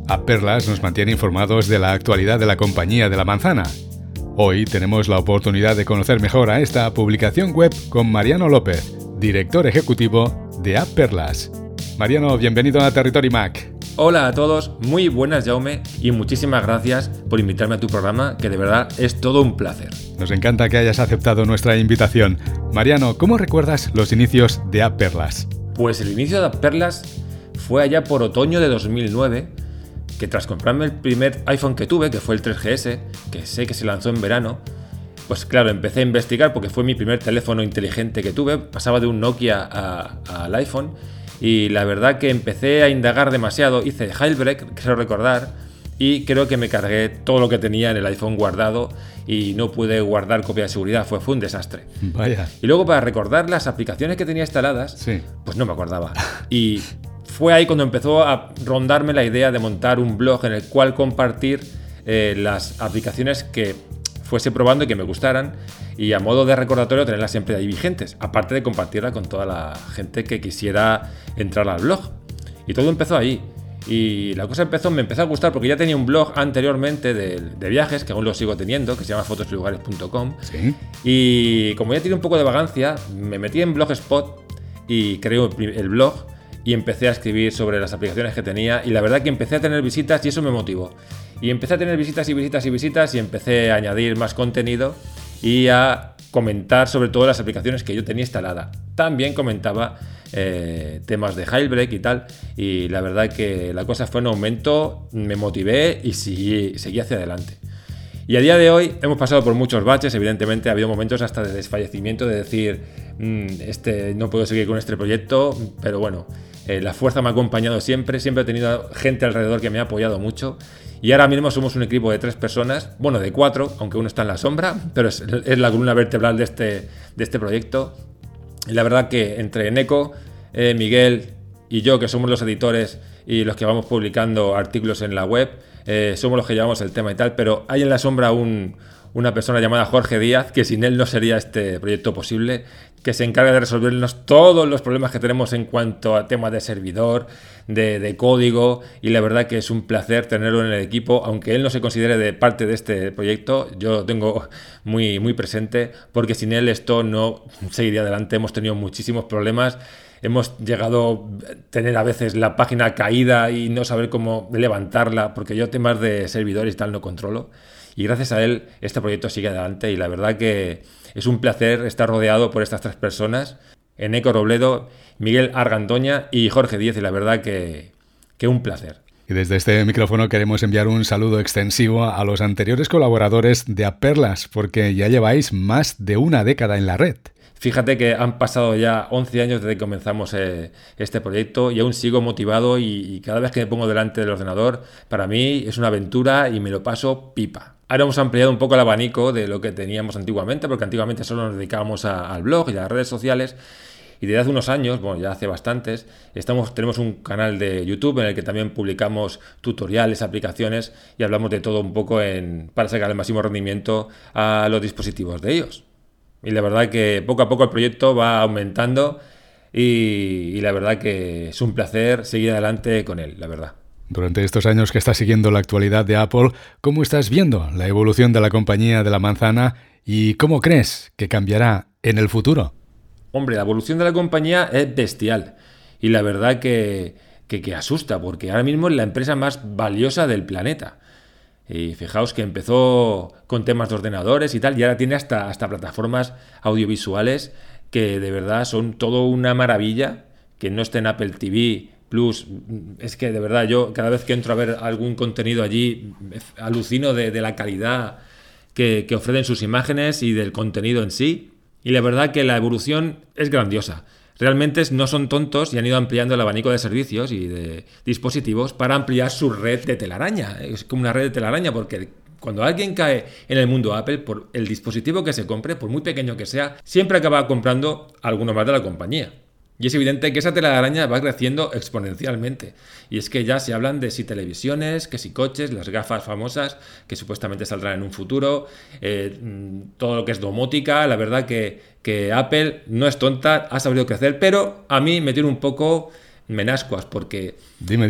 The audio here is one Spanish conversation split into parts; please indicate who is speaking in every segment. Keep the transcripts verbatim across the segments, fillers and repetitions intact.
Speaker 1: Apperlas nos mantiene informados de la actualidad de la compañía de la manzana. Hoy tenemos la oportunidad de conocer mejor a esta publicación web con Mariano López, director ejecutivo de Apperlas. Mariano, bienvenido a Territory Mac.
Speaker 2: Hola a todos, muy buenas Jaume y muchísimas gracias por invitarme a tu programa, que de verdad es todo un placer.
Speaker 1: Nos encanta que hayas aceptado nuestra invitación. Mariano, ¿cómo recuerdas los inicios de Apperlas?
Speaker 2: Pues el inicio de Apperlas fue allá por otoño de dos mil nueve, que tras comprarme el primer iPhone que tuve, que fue el tres G S, que sé que se lanzó en verano, pues claro, empecé a investigar porque fue mi primer teléfono inteligente que tuve, pasaba de un Nokia a, a, al iPhone. Y la verdad que empecé a indagar demasiado, hice jailbreak, quiero recordar, y creo que me cargué todo lo que tenía en el iPhone guardado y no pude guardar copia de seguridad, fue, fue un desastre.
Speaker 1: Vaya.
Speaker 2: Y luego para recordar las aplicaciones que tenía instaladas, sí. Pues no me acordaba. Y fue ahí cuando empezó a rondarme la idea de montar un blog en el cual compartir eh, las aplicaciones que fuese probando y que me gustaran, y a modo de recordatorio tenerlas siempre ahí vigentes, aparte de compartirla con toda la gente que quisiera entrar al blog. Y todo empezó ahí. Y la cosa empezó, me empezó a gustar porque ya tenía un blog anteriormente de, de viajes, que aún lo sigo teniendo, que se llama fotos y lugares punto com. ¿Sí? Y como ya tenía un poco de vagancia, me metí en Blogspot y creé el blog y empecé a escribir sobre las aplicaciones que tenía, y la verdad que empecé a tener visitas y eso me motivó. Y empecé a tener visitas y visitas y visitas y empecé a añadir más contenido y a comentar sobre todo las aplicaciones que yo tenía instalada. También comentaba eh, temas de jailbreak y tal, y la verdad que la cosa fue en aumento, me motivé y seguí, seguí hacia adelante. Y a día de hoy hemos pasado por muchos baches, evidentemente ha habido momentos hasta de desfallecimiento, de decir, mmm, este, no puedo seguir con este proyecto, pero bueno, eh, la fuerza me ha acompañado siempre, siempre he tenido gente alrededor que me ha apoyado mucho. Y ahora mismo somos un equipo de tres personas, bueno, de cuatro, aunque uno está en la sombra, pero es, es la columna vertebral de este, de este proyecto. Y la verdad que entre Eneco, eh, Miguel y yo, que somos los editores y los que vamos publicando artículos en la web, eh, somos los que llevamos el tema y tal, pero hay en la sombra un, una persona llamada Jorge Díaz, que sin él no sería este proyecto posible, que se encarga de resolvernos todos los problemas que tenemos en cuanto a temas de servidor, de, de código, y la verdad que es un placer tenerlo en el equipo, aunque él no se considere de parte de este proyecto, yo lo tengo muy, muy presente, porque sin él esto no seguiría adelante. Hemos tenido muchísimos problemas, hemos llegado a tener a veces la página caída y no saber cómo levantarla, porque yo temas de servidores y tal no controlo. Y gracias a él este proyecto sigue adelante, y la verdad que es un placer estar rodeado por estas tres personas, Eneco Robledo, Miguel Argandoña y Jorge Díaz, y la verdad que, que un placer.
Speaker 1: Y desde este micrófono queremos enviar un saludo extensivo a los anteriores colaboradores de Apperlas, porque ya lleváis más de una década en la red.
Speaker 2: Fíjate que han pasado ya once años desde que comenzamos eh, este proyecto y aún sigo motivado, y, y cada vez que me pongo delante del ordenador, para mí es una aventura y me lo paso pipa. Ahora hemos ampliado un poco el abanico de lo que teníamos antiguamente, porque antiguamente solo nos dedicábamos a, al blog y a las redes sociales, y desde hace unos años, bueno, ya hace bastantes, estamos, tenemos un canal de YouTube en el que también publicamos tutoriales, aplicaciones, y hablamos de todo un poco en, para sacar el máximo rendimiento a los dispositivos de ellos. Y la verdad que poco a poco el proyecto va aumentando, y, y la verdad que es un placer seguir adelante con él, la verdad.
Speaker 1: Durante estos años que estás siguiendo la actualidad de Apple, ¿cómo estás viendo la evolución de la compañía de la manzana y cómo crees que cambiará en el futuro?
Speaker 2: Hombre, la evolución de la compañía es bestial, y la verdad que, que, que asusta, porque ahora mismo es la empresa más valiosa del planeta. Y fijaos que empezó con temas de ordenadores y tal, y ahora tiene hasta, hasta plataformas audiovisuales que de verdad son todo una maravilla, que no esté en Apple T V Plus. Es que de verdad yo cada vez que entro a ver algún contenido allí alucino de, de la calidad que, que ofrecen sus imágenes y del contenido en sí, y la verdad que la evolución es grandiosa. Realmente no son tontos y han ido ampliando el abanico de servicios y de dispositivos para ampliar su red de telaraña. Es como una red de telaraña, porque cuando alguien cae en el mundo Apple, por el dispositivo que se compre, por muy pequeño que sea, siempre acaba comprando alguno más de la compañía. Y es evidente que esa telaraña va creciendo exponencialmente. Y es que ya se hablan de si televisiones, que si coches, las gafas famosas que supuestamente saldrán en un futuro, eh, todo lo que es domótica. La verdad que, que Apple no es tonta, ha sabido crecer, pero a mí me tiene un poco menascuas porque...
Speaker 1: Dime, dime.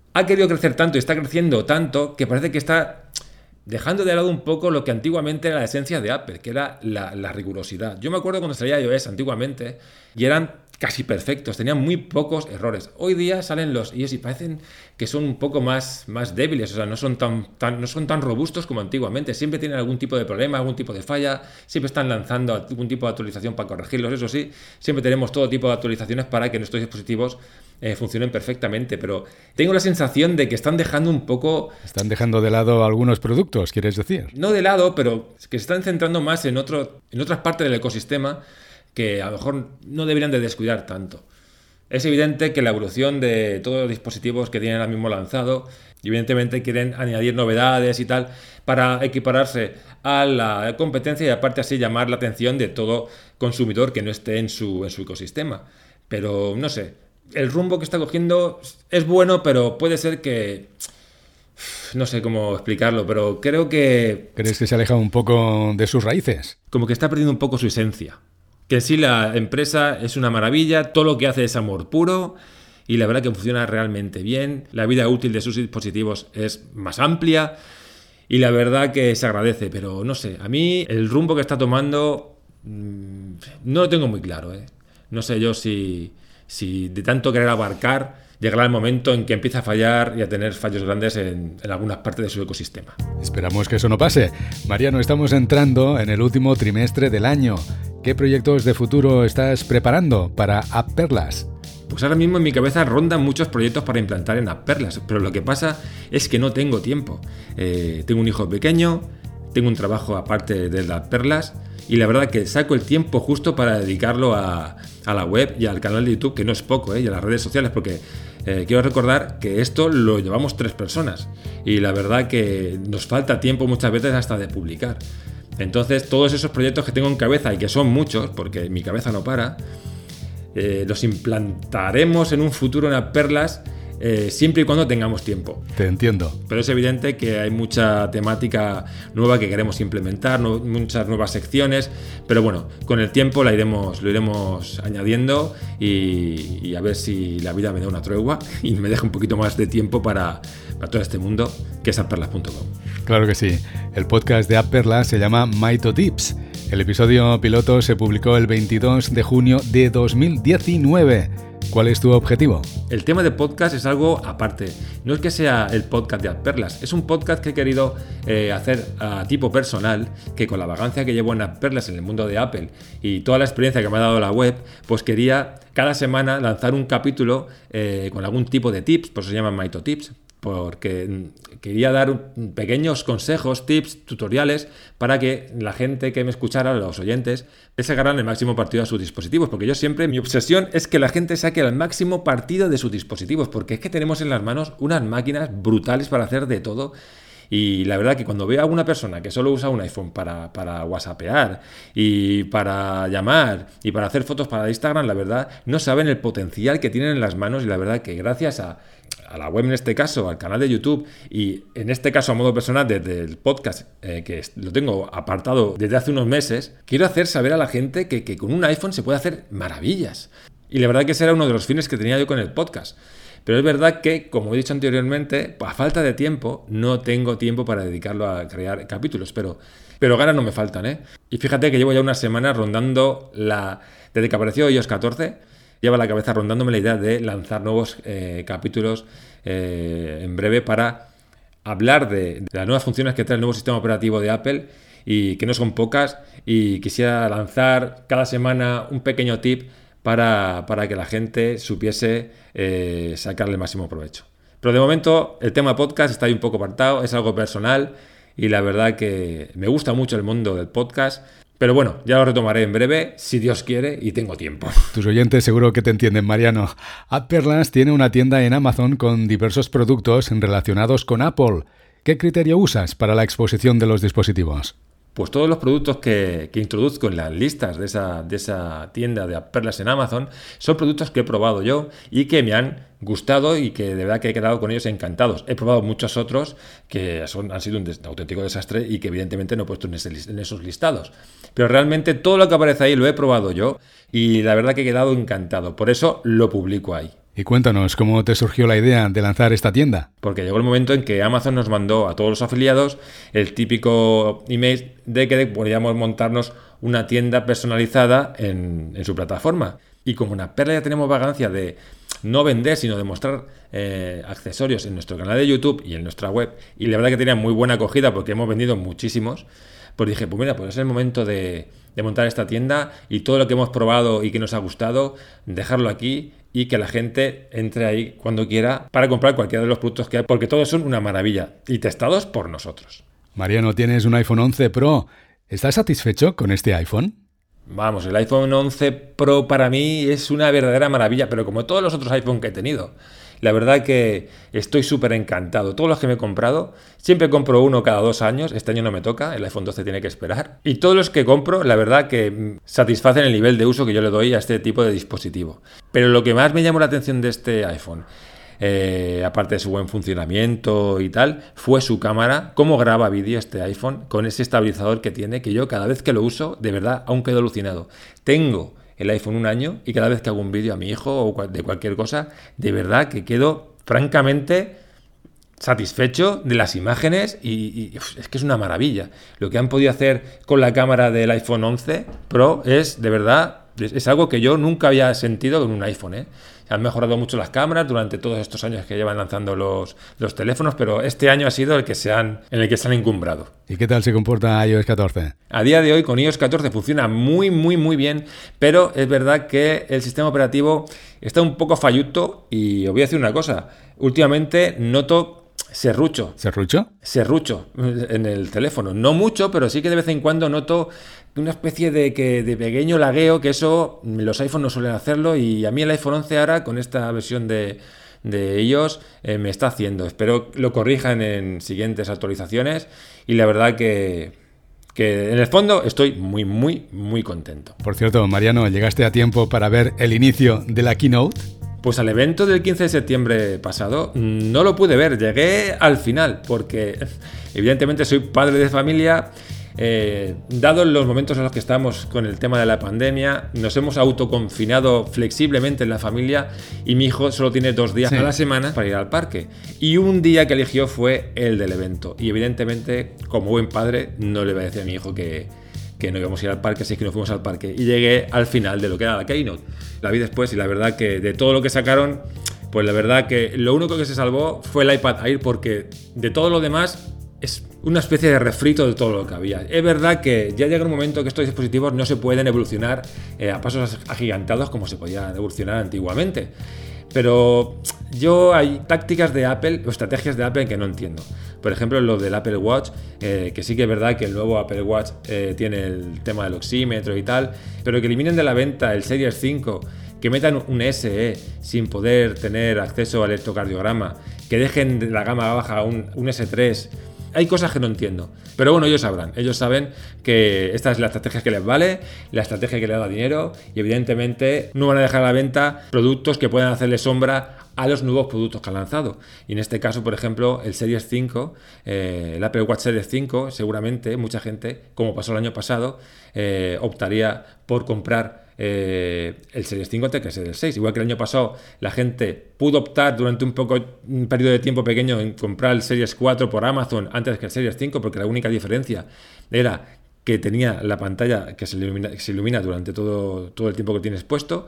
Speaker 2: ha querido crecer tanto y está creciendo tanto que parece que está dejando de lado un poco lo que antiguamente era la esencia de Apple, que era la, la rigurosidad. Yo me acuerdo cuando salía iOS antiguamente y eran casi perfectos, tenían muy pocos errores. Hoy día salen los iOS y parecen que son un poco más, más débiles, o sea, no son tan, tan, no son tan robustos como antiguamente. Siempre tienen algún tipo de problema, algún tipo de falla, siempre están lanzando algún tipo de actualización para corregirlos. Eso sí, siempre tenemos todo tipo de actualizaciones para que nuestros dispositivos eh, funcionen perfectamente, pero tengo la sensación de que están dejando un poco...
Speaker 1: Están dejando de lado algunos productos, ¿quieres decir?
Speaker 2: No de lado, pero que se están centrando más en, otro, en otras partes del ecosistema que a lo mejor no deberían de descuidar tanto. Es evidente que la evolución de todos los dispositivos que tienen ahora mismo lanzado, evidentemente quieren añadir novedades y tal para equipararse a la competencia y aparte así llamar la atención de todo consumidor que no esté en su, en su ecosistema. Pero no sé, el rumbo que está cogiendo es bueno, pero puede ser que... No sé cómo explicarlo, pero creo que...
Speaker 1: ¿Crees que se aleja un poco de sus raíces?
Speaker 2: Como que está perdiendo un poco su esencia. Que en sí la empresa es una maravilla, todo lo que hace es amor puro y la verdad que funciona realmente bien. La vida útil de sus dispositivos es más amplia y la verdad que se agradece, pero no sé, a mí el rumbo que está tomando mmm, no lo tengo muy claro, ¿eh? No sé yo si, si de tanto querer abarcar llegará el momento en que empieza a fallar y a tener fallos grandes en, en algunas partes de su ecosistema.
Speaker 1: Esperamos que eso no pase. Mariano, estamos entrando en el último trimestre del año. ¿Qué proyectos de futuro estás preparando para AppPerlas?
Speaker 2: Pues ahora mismo en mi cabeza rondan muchos proyectos para implantar en AppPerlas, pero lo que pasa es que no tengo tiempo. Eh, tengo un hijo pequeño, tengo un trabajo aparte del de AppPerlas y la verdad que saco el tiempo justo para dedicarlo a, a la web y al canal de YouTube, que no es poco, ¿eh? Y a las redes sociales, porque eh, quiero recordar que esto lo llevamos tres personas y la verdad que nos falta tiempo muchas veces hasta de publicar. Entonces todos esos proyectos que tengo en cabeza y que son muchos, porque mi cabeza no para, eh, los implantaremos en un futuro en AppPerlas eh, siempre y cuando tengamos tiempo.
Speaker 1: Te entiendo.
Speaker 2: Pero es evidente que hay mucha temática nueva que queremos implementar, no, muchas nuevas secciones, pero bueno, con el tiempo la iremos, lo iremos añadiendo y, y a ver si la vida me da una tregua y me deja un poquito más de tiempo para, para todo este mundo que es appperlas punto com.
Speaker 1: Claro que sí. El podcast de AppPerlas se llama Maito Tips. El episodio piloto se publicó el veintidós de junio de dos mil diecinueve. ¿Cuál es tu objetivo?
Speaker 2: El tema de podcast es algo aparte. No es que sea el podcast de AppPerlas, es un podcast que he querido eh, hacer a tipo personal, que con la vagancia que llevo en AppPerlas en el mundo de Apple y toda la experiencia que me ha dado la web, pues quería cada semana lanzar un capítulo eh, con algún tipo de tips, por eso se llaman Maito Tips, porque quería dar pequeños consejos, tips, tutoriales para que la gente que me escuchara, los oyentes, le sacaran el máximo partido a sus dispositivos, porque yo siempre, mi obsesión es que la gente saque el máximo partido de sus dispositivos, porque es que tenemos en las manos unas máquinas brutales para hacer de todo. Y la verdad que cuando veo a una persona que solo usa un iPhone para, para whatsappear y para llamar y para hacer fotos para Instagram, la verdad no saben el potencial que tienen en las manos y la verdad que gracias a, a la web en este caso, al canal de YouTube y en este caso a modo personal desde el podcast eh, que lo tengo apartado desde hace unos meses, quiero hacer saber a la gente que, que con un iPhone se puede hacer maravillas. Y la verdad que ese era uno de los fines que tenía yo con el podcast. Pero es verdad que, como he dicho anteriormente, a falta de tiempo, no tengo tiempo para dedicarlo a crear capítulos, pero, pero ganas no me faltan, ¿eh? Y fíjate que llevo ya unas semanas rondando la... Desde que apareció iOS catorce, lleva la cabeza rondándome la idea de lanzar nuevos eh, capítulos eh, en breve para hablar de, de las nuevas funciones que trae el nuevo sistema operativo de Apple y que no son pocas, y quisiera lanzar cada semana un pequeño tip Para, para que la gente supiese eh, sacarle el máximo provecho. Pero de momento el tema podcast está ahí un poco apartado, es algo personal y la verdad que me gusta mucho el mundo del podcast. Pero bueno, ya lo retomaré en breve, si Dios quiere y tengo tiempo.
Speaker 1: Tus oyentes seguro que te entienden, Mariano. AppPerlas tiene una tienda en Amazon con diversos productos relacionados con Apple. ¿Qué criterio usas para la exposición de los dispositivos?
Speaker 2: Pues todos los productos que, que introduzco en las listas de esa, de esa tienda de AppPerlas en Amazon son productos que he probado yo y que me han gustado y que de verdad que he quedado con ellos encantados. He probado muchos otros que son, han sido un des, auténtico desastre y que evidentemente no he puesto en, ese, en esos listados. Pero realmente todo lo que aparece ahí lo he probado yo y la verdad que he quedado encantado. Por eso lo publico ahí.
Speaker 1: Y cuéntanos, ¿cómo te surgió la idea de lanzar esta tienda?
Speaker 2: Porque llegó el momento en que Amazon nos mandó a todos los afiliados el típico email de que podíamos montarnos una tienda personalizada en, en su plataforma. Y como en Aperla ya tenemos vagancia de no vender, sino de mostrar eh, accesorios en nuestro canal de YouTube y en nuestra web, y la verdad que tenía muy buena acogida porque hemos vendido muchísimos, pues dije, pues mira, pues es el momento de, de montar esta tienda y todo lo que hemos probado y que nos ha gustado, dejarlo aquí y que la gente entre ahí cuando quiera para comprar cualquiera de los productos que hay, porque todos son una maravilla y testados por nosotros.
Speaker 1: Mariano, tienes un iPhone once Pro. ¿Estás satisfecho con este iPhone?
Speaker 2: Vamos, el iPhone once Pro para mí es una verdadera maravilla, pero como todos los otros iPhone que he tenido. La verdad que estoy súper encantado. Todos los que me he comprado, siempre compro uno cada dos años. Este año no me toca, el iPhone doce tiene que esperar. Y todos los que compro, la verdad que satisfacen el nivel de uso que yo le doy a este tipo de dispositivo. Pero lo que más me llamó la atención de este iPhone, Eh, aparte de su buen funcionamiento y tal, fue su cámara, cómo graba vídeo este iPhone con ese estabilizador que tiene, que yo cada vez que lo uso, de verdad, aún quedo alucinado. Tengo el iPhone un año y cada vez que hago un vídeo a mi hijo o de cualquier cosa, de verdad que quedo francamente satisfecho de las imágenes y, y uf, es que es una maravilla. Lo que han podido hacer con la cámara del iPhone once Pro es, de verdad, es, es algo que yo nunca había sentido con un iPhone, ¿eh? Han mejorado mucho las cámaras durante todos estos años que llevan lanzando los, los teléfonos, pero este año ha sido el que se han, en el que se han encumbrado.
Speaker 1: ¿Y qué tal se comporta iOS catorce?
Speaker 2: A día de hoy con iOS catorce funciona muy, muy, muy bien, pero es verdad que el sistema operativo está un poco falluto y os voy a decir una cosa. Últimamente noto serrucho.
Speaker 1: ¿Serrucho?
Speaker 2: Serrucho en el teléfono. No mucho, pero sí que de vez en cuando noto una especie de, que, de pequeño lagueo, que eso los iPhones no suelen hacerlo, y a mí el iPhone once ahora con esta versión de, de iOS eh, me está haciendo. Espero lo corrijan en siguientes actualizaciones y la verdad que, que en el fondo estoy muy, muy, muy contento.
Speaker 1: Por cierto, Mariano, ¿llegaste a tiempo para ver el inicio de la Keynote?
Speaker 2: Pues al evento del quince de septiembre pasado no lo pude ver, llegué al final porque evidentemente soy padre de familia. Eh, dado los momentos en los que estamos con el tema de la pandemia, nos hemos autoconfinado flexiblemente en la familia y mi hijo solo tiene dos días sí. a la semana para ir al parque. Y un día que eligió fue el del evento. Y evidentemente, como buen padre, no le voy a decir a mi hijo que, que no íbamos a ir al parque, así que nos fuimos al parque. Y llegué al final de lo que era la Keynote. La vi después y la verdad que de todo lo que sacaron, pues la verdad que lo único que se salvó fue el iPad Air, porque de todo lo demás es una especie de refrito de todo lo que había. Es verdad que ya llega un momento que estos dispositivos no se pueden evolucionar eh, a pasos agigantados como se podía evolucionar antiguamente. Pero yo hay tácticas de Apple o estrategias de Apple que no entiendo. Por ejemplo, lo del Apple Watch, eh, que sí que es verdad que el nuevo Apple Watch eh, tiene el tema del oxímetro y tal, pero que eliminen de la venta el Series cinco, que metan un S E sin poder tener acceso al electrocardiograma, que dejen de la gama baja un, un S tres. Hay cosas que no entiendo, pero bueno, ellos sabrán, ellos saben que esta es la estrategia que les vale, la estrategia que les da dinero, y evidentemente no van a dejar a la venta productos que puedan hacerle sombra a los nuevos productos que han lanzado. Y en este caso, por ejemplo, el Series cinco, eh, el Apple Watch Series cinco, seguramente mucha gente, como pasó el año pasado, eh, optaría por comprar Eh, el Series cinco antes que el Series seis. Igual que el año pasado la gente pudo optar durante un poco un periodo de tiempo pequeño en comprar el Series cuatro por Amazon antes que el Series cinco, porque la única diferencia era que tenía la pantalla que se ilumina, que se ilumina durante todo, todo el tiempo que tienes puesto.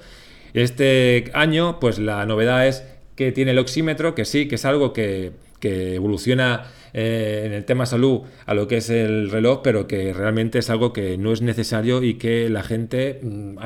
Speaker 2: Este año pues la novedad es que tiene el oxímetro, que sí, que es algo que, que evoluciona eh, en el tema salud a lo que es el reloj, pero que realmente es algo que no es necesario y que la gente,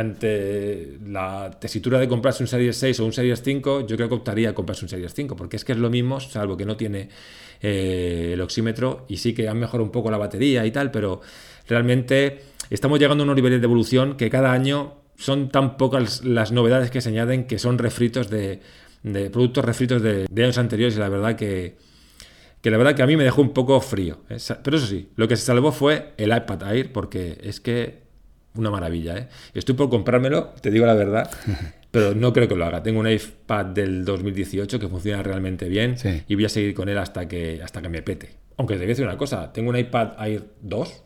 Speaker 2: ante la tesitura de comprarse un Series seis o un Series cinco, yo creo que optaría a comprarse un Series cinco, porque es que es lo mismo, salvo que no tiene eh, el oxímetro, y sí que han mejorado un poco la batería y tal, pero realmente estamos llegando a unos niveles de evolución que cada año son tan pocas las novedades que se añaden, que son refritos de, de productos refritos de, de años anteriores, y la verdad que que la verdad que a mí me dejó un poco frío. Pero eso sí, lo que se salvó fue el iPad Air, porque es que una maravilla, ¿eh? Estoy por comprármelo, te digo la verdad, pero no creo que lo haga. Tengo un iPad del dos mil dieciocho que funciona realmente bien, sí, y voy a seguir con él hasta que, hasta que me pete. Aunque te voy a decir una cosa, tengo un iPad Air dos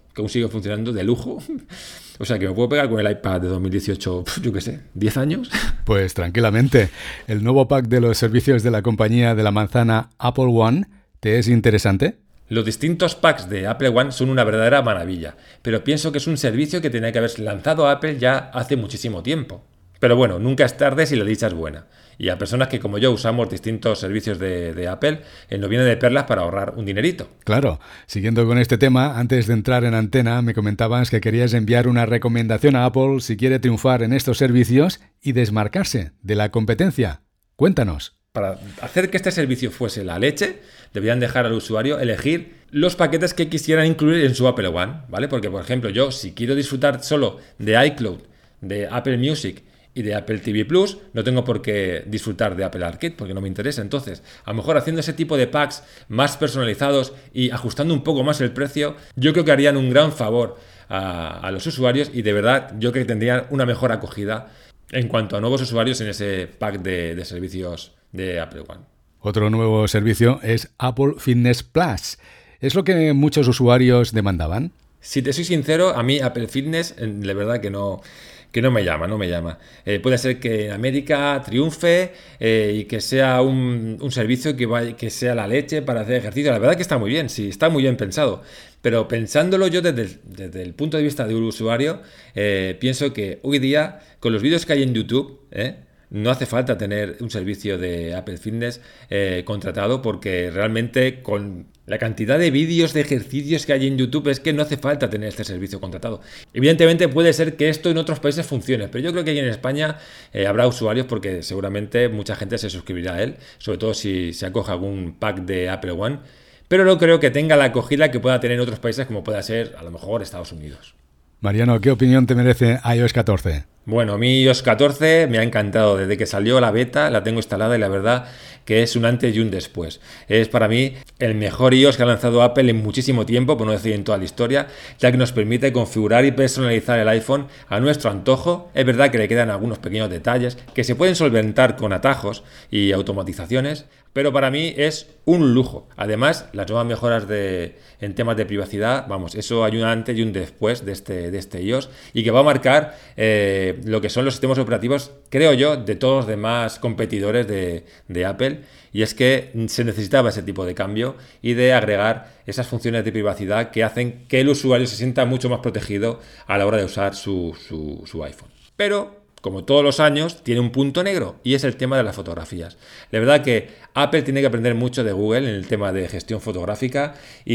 Speaker 2: que aún sigue funcionando de lujo. O sea, que me puedo pegar con el iPad de dos mil dieciocho, yo qué sé, diez años.
Speaker 1: Pues tranquilamente. El nuevo pack de los servicios de la compañía de la manzana Apple One, ¿te es interesante?
Speaker 2: Los distintos packs de Apple One son una verdadera maravilla, pero pienso que es un servicio que tenía que haberse lanzado a Apple ya hace muchísimo tiempo. Pero bueno, nunca es tarde si la dicha es buena. Y a personas que como yo usamos distintos servicios de, de Apple, eh, nos viene de perlas para ahorrar un dinerito.
Speaker 1: Claro. Siguiendo con este tema, antes de entrar en antena, me comentabas que querías enviar una recomendación a Apple si quiere triunfar en estos servicios y desmarcarse de la competencia. Cuéntanos.
Speaker 2: Para hacer que este servicio fuese la leche, deberían dejar al usuario elegir los paquetes que quisieran incluir en su Apple One, ¿vale? Porque, por ejemplo, yo si quiero disfrutar solo de iCloud, de Apple Music y de Apple T V Plus, no tengo por qué disfrutar de Apple Arcade porque no me interesa. Entonces, a lo mejor haciendo ese tipo de packs más personalizados y ajustando un poco más el precio, yo creo que harían un gran favor a, a los usuarios y de verdad yo creo que tendrían una mejor acogida en cuanto a nuevos usuarios en ese pack de, de servicios de Apple One.
Speaker 1: Otro nuevo servicio es Apple Fitness Plus. ¿Es lo que muchos usuarios demandaban?
Speaker 2: Si te soy sincero, a mí Apple Fitness, de verdad que no... que no me llama, no me llama. Eh, puede ser que en América triunfe eh, y que sea un, un servicio que, vaya, que sea la leche para hacer ejercicio. La verdad que está muy bien, sí, está muy bien pensado. Pero pensándolo yo desde el, desde el punto de vista de un usuario, eh, pienso que hoy día, con los vídeos que hay en YouTube, eh, no hace falta tener un servicio de Apple Fitness eh, contratado porque realmente con la cantidad de vídeos de ejercicios que hay en YouTube es que no hace falta tener este servicio contratado. Evidentemente puede ser que esto en otros países funcione, pero yo creo que aquí en España eh, habrá usuarios porque seguramente mucha gente se suscribirá a él, sobre todo si se acoge algún pack de Apple One, pero no creo que tenga la acogida que pueda tener en otros países como pueda ser a lo mejor Estados Unidos.
Speaker 1: Mariano, ¿qué opinión te merece i O S catorce?
Speaker 2: Bueno, a mí i O S catorce me ha encantado. Desde que salió la beta la tengo instalada y la verdad que es un antes y un después. Es para mí el mejor i O S que ha lanzado Apple en muchísimo tiempo, por no decir en toda la historia, ya que nos permite configurar y personalizar el iPhone a nuestro antojo. Es verdad que le quedan algunos pequeños detalles que se pueden solventar con atajos y automatizaciones, pero para mí es un lujo. Además, las nuevas mejoras de, en temas de privacidad, vamos, eso hay un antes y un después de este, de este i O S y que va a marcar eh, lo que son los sistemas operativos, creo yo, de todos los demás competidores de, de Apple. Y es que se necesitaba ese tipo de cambio y de agregar esas funciones de privacidad que hacen que el usuario se sienta mucho más protegido a la hora de usar su, su, su iPhone. Pero como todos los años, tiene un punto negro y es el tema de las fotografías. La verdad que Apple tiene que aprender mucho de Google en el tema de gestión fotográfica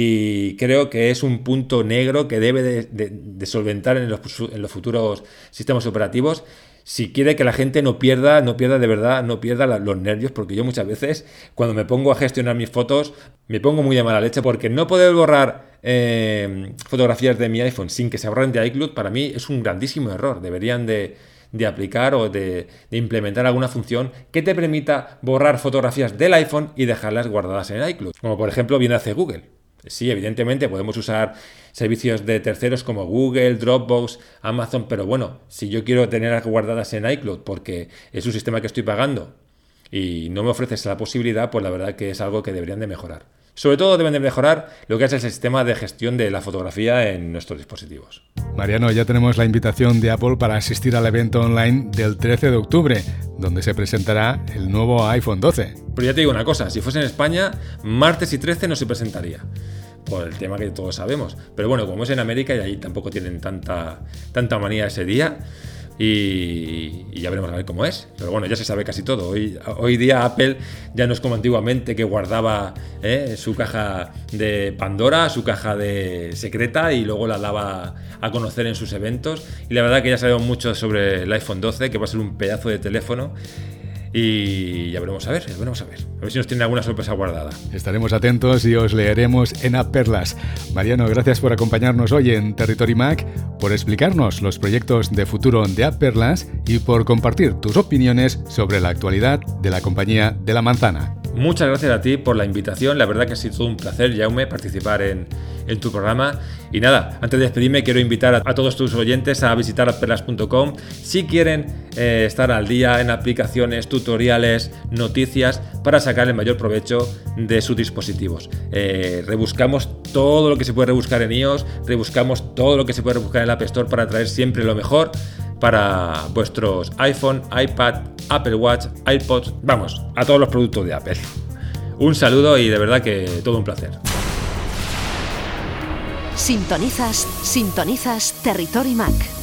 Speaker 2: y creo que es un punto negro que debe de, de, de solventar en los, en los futuros sistemas operativos si quiere que la gente no pierda, no pierda de verdad, no pierda la, los nervios, porque yo muchas veces cuando me pongo a gestionar mis fotos me pongo muy de mala leche porque no poder borrar eh, fotografías de mi iPhone sin que se borren de iCloud para mí es un grandísimo error. Deberían de de aplicar o de, de implementar alguna función que te permita borrar fotografías del iPhone y dejarlas guardadas en iCloud, como por ejemplo bien hace Google. Sí, evidentemente podemos usar servicios de terceros como Google, Dropbox, Amazon, pero bueno, si yo quiero tenerlas guardadas en iCloud porque es un sistema que estoy pagando y no me ofreces la posibilidad, pues la verdad que es algo que deberían de mejorar. Sobre todo deben de mejorar lo que es el sistema de gestión de la fotografía en nuestros dispositivos.
Speaker 1: Mariano, ya tenemos la invitación de Apple para asistir al evento online del trece de octubre, donde se presentará el nuevo iPhone doce.
Speaker 2: Pero ya te digo una cosa, si fuese en España, martes y trece no se presentaría, por el tema que todos sabemos. Pero bueno, como es en América y ahí tampoco tienen tanta, tanta manía ese día, Y, y ya veremos a ver cómo es. Pero bueno, ya se sabe casi todo. Hoy, hoy día Apple ya no es como antiguamente, que guardaba eh, su caja de Pandora, su caja de secreta y luego la daba a conocer en sus eventos. Y la verdad que ya sabemos mucho sobre el iPhone doce, que va a ser un pedazo de teléfono. Y ya veremos a ver, ya veremos a ver. A ver si nos tiene alguna sorpresa guardada.
Speaker 1: Estaremos atentos y os leeremos en AppPerlas. Mariano, gracias por acompañarnos hoy en Territory Mac, por explicarnos los proyectos de futuro de AppPerlas y por compartir tus opiniones sobre la actualidad de la compañía de la manzana.
Speaker 2: muchas gracias a ti por la invitación. La verdad que ha sido todo un placer, Jaume, participar en, en tu programa. Y nada, antes de despedirme quiero invitar a, a todos tus oyentes a visitar apperlas punto com si quieren eh, estar al día en aplicaciones, tutoriales, noticias para sacar el mayor provecho de sus dispositivos. Eh, rebuscamos todo lo que se puede rebuscar en iOS, rebuscamos todo lo que se puede rebuscar en la App Store para traer siempre lo mejor para vuestros iPhone, iPad, Apple Watch, iPods, vamos, a todos los productos de Apple. Un saludo y de verdad que todo un placer.
Speaker 3: Sintonizas, sintonizas Territory Mac.